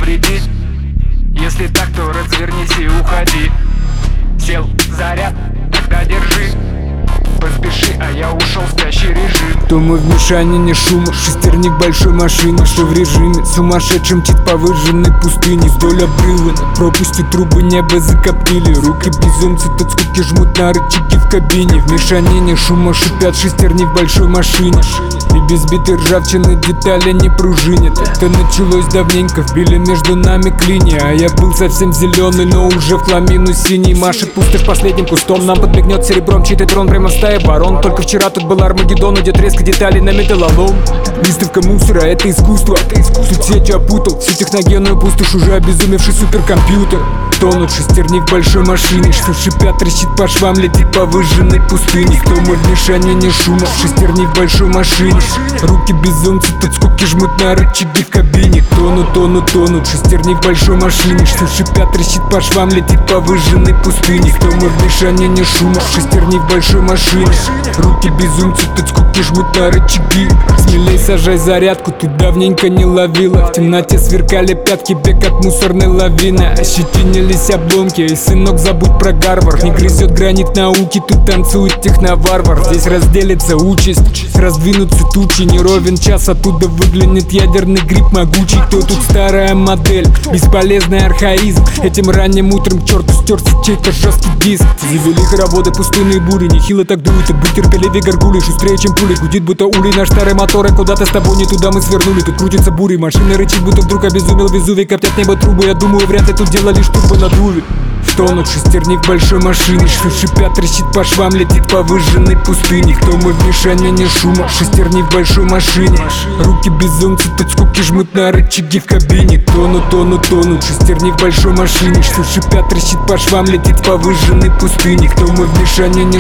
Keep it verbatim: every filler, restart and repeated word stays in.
навреди. Если так, то развернись и уходи. Сел заряд, тогда держи. Поспеши, а я ушел в спящий режим. То мы в мешанине шума, шестерни к большой машине, что в режиме сумасшедшем мчит по выжженной пустыне. Вдоль обрыва на пропасти трубы небо закоптили. Руки безумцы тут скупки жмут на рычаги в кабине. В мешанине шума шипят шестерни в большой машине. И без битой ржавчины детали не пружинят. Это началось давненько, вбили между нами клини. А я был совсем зеленый, но уже в хламину синий. Машет пустырь последним кустом, нам подмигнет серебром чей-то дрон прямо в стае ворон. Только вчера тут был Армагеддон, идет резко деталей на металлолом. Выставка мусора — это искусство. Тут сетью опутал всю техногенную пустошь уже обезумевший суперкомпьютер. Тонут шестерни в большой машине, что шипят, трещит по швам, летит по выжженной пустыне. То мы в мешанине шума, шестерни в большой машине. Руки безумцы тут скобки жмут на рычаги в кабине. Тонут, тонут, тонут шестерни в большой машине, что шипят, трещит по швам, летит по выжженной пустыне. То мы в мешанине шума, шестерни в большой машине. Руки безумцы тут скобки жмут на рычаги. Смелей сажай зарядку, ты давненько не ловила. В темноте сверкали пятки, бег от мусорной лавины. Ощетинились обломки, и сынок забудь про Гарвард. Не грызет гранит науки, тут танцует техноварвар. Здесь разделится участь, раздвинутся тучи. Не ровен час, оттуда выглянет ядерный гриб могучий. Кто тут старая модель, бесполезный архаизм. Этим ранним утром к черту стерся чей-то жесткий диск. Завели хороводы пустынные бури, нехило так дует. И быть терпеливее горгулей, шустрее чем пули. Гудит будто улей наш старый мотор, и куда-то с тобой не туда мы свернули. Тут крутится бурей, машина рычит, будто вдруг обезумел Везувий. Коптят небо трубы, я думаю, вряд ли тут дело лишь турбо надуве. Тонут шестерни в большой машине, что шипят, трещит по швам, летит по выжженной пустыне. Кто мы в мешанине шума, шестерни в большой машине. Руки безумцы тут скобки жмут на рычаги в кабине. Тонут, тонут, тонут шестерни в большой машине, что шипят, трещит по швам, летит по выжженной пустыне. Кто мы в мешанине